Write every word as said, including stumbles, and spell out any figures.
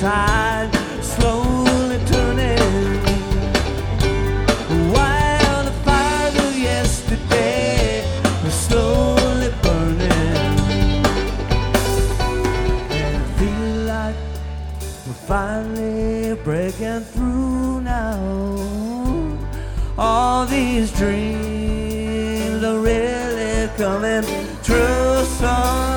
tide slowly turning. While the fires of yesterday are slowly burning. And I feel like we're finally breaking through now. All these dreams are really coming true. So